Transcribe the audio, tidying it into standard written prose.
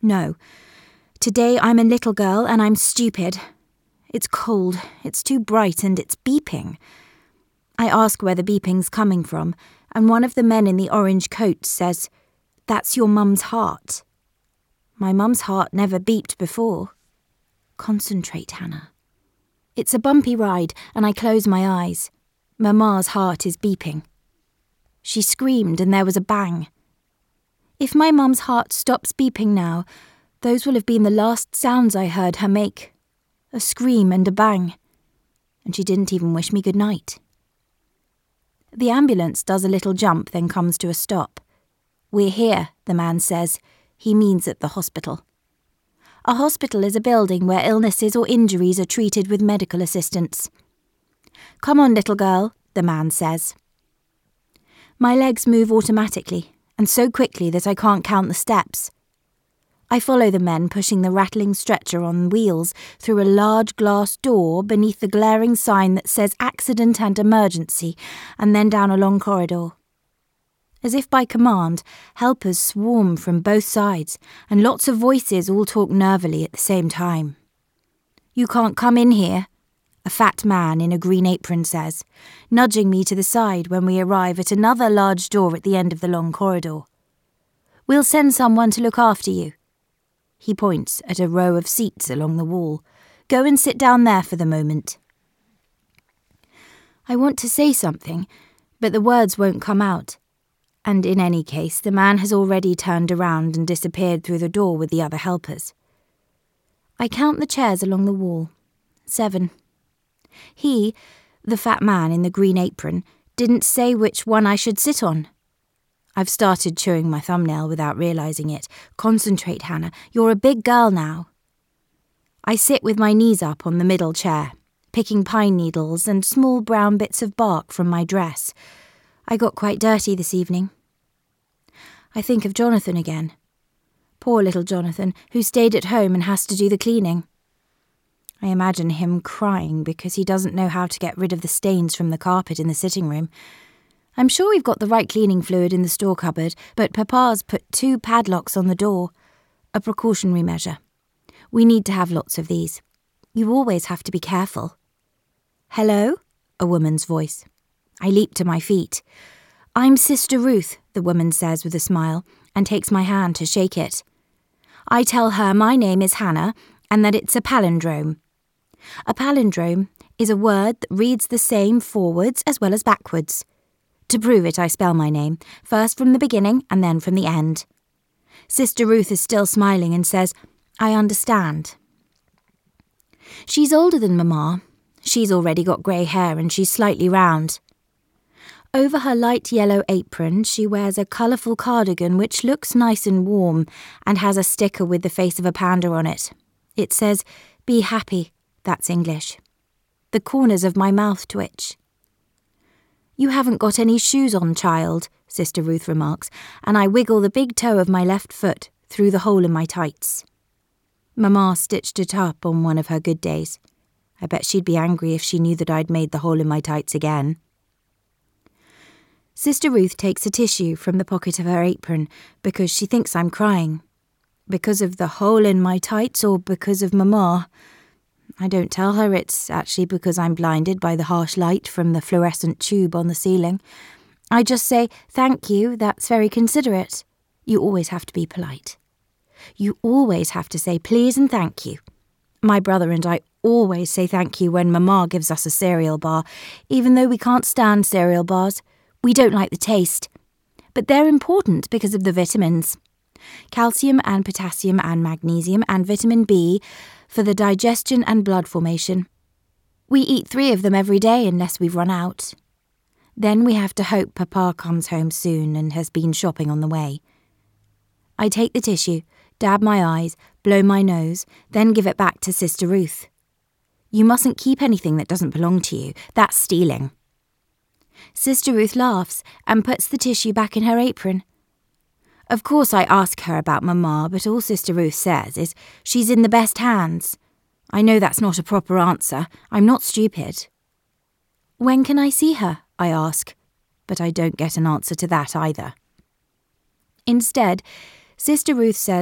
No. Today I'm a little girl and I'm stupid. It's cold, it's too bright and it's beeping. I ask where the beeping's coming from, and one of the men in the orange coat says, "That's your mum's heart." My mum's heart never beeped before. Concentrate, Hannah. It's a bumpy ride, and I close my eyes. Mama's heart is beeping. She screamed and there was a bang. If my mum's heart stops beeping now, those will have been the last sounds I heard her make. A scream and a bang. And she didn't even wish me good night. The ambulance does a little jump, then comes to a stop. "We're here," the man says. He means at the hospital. A hospital is a building where illnesses or injuries are treated with medical assistance. "Come on, little girl," the man says. My legs move automatically, and so quickly that I can't count the steps. I follow the men pushing the rattling stretcher on wheels through a large glass door beneath the glaring sign that says accident and emergency, and then down a long corridor. As if by command, helpers swarm from both sides, and lots of voices all talk nervily at the same time. "You can't come in here," a fat man in a green apron says, nudging me to the side when we arrive at another large door at the end of the long corridor. "We'll send someone to look after you." He points at a row of seats along the wall. "Go and sit down there for the moment." I want to say something, but the words won't come out. And in any case, the man has already turned around and disappeared through the door with the other helpers. I count the chairs along the wall. 7. He, the fat man in the green apron, didn't say which one I should sit on. I've started chewing my thumbnail without realising it. Concentrate, Hannah. You're a big girl now. I sit with my knees up on the middle chair, picking pine needles and small brown bits of bark from my dress. I got quite dirty this evening. I think of Jonathan again. Poor little Jonathan, who stayed at home and has to do the cleaning. I imagine him crying because he doesn't know how to get rid of the stains from the carpet in the sitting room. I'm sure we've got the right cleaning fluid in the store cupboard, but Papa's put 2 padlocks on the door. A precautionary measure. We need to have lots of these. You always have to be careful. "Hello?" a woman's voice. I leap to my feet. "I'm Sister Ruth," the woman says with a smile, and takes my hand to shake it. I tell her my name is Hannah, and that it's a palindrome. A palindrome is a word that reads the same forwards as well as backwards. To prove it, I spell my name, first from the beginning and then from the end. Sister Ruth is still smiling and says, "I understand." She's older than Mama. She's already got grey hair and she's slightly round. Over her light yellow apron, she wears a colourful cardigan which looks nice and warm and has a sticker with the face of a panda on it. It says, "Be happy," that's English. The corners of my mouth twitch. "You haven't got any shoes on, child," Sister Ruth remarks, and I wiggle the big toe of my left foot through the hole in my tights. Mama stitched it up on one of her good days. I bet she'd be angry if she knew that I'd made the hole in my tights again. Sister Ruth takes a tissue from the pocket of her apron because she thinks I'm crying. Because of the hole in my tights or because of Mama? I don't tell her it's actually because I'm blinded by the harsh light from the fluorescent tube on the ceiling. I just say, "Thank you, that's very considerate." You always have to be polite. You always have to say please and thank you. My brother and I always say thank you when Mama gives us a cereal bar, even though we can't stand cereal bars. We don't like the taste. But they're important because of the vitamins. Calcium and potassium and magnesium and vitamin B for the digestion and blood formation. We eat 3 of them every day unless we've run out. Then we have to hope Papa comes home soon and has been shopping on the way. I take the tissue, dab my eyes, blow my nose, then give it back to Sister Ruth. You mustn't keep anything that doesn't belong to you. That's stealing. Sister Ruth laughs and puts the tissue back in her apron. Of course I ask her about Mama, but all Sister Ruth says is she's in the best hands. I know that's not a proper answer. I'm not stupid. When can I see her? I ask, but I don't get an answer to that either. Instead, Sister Ruth says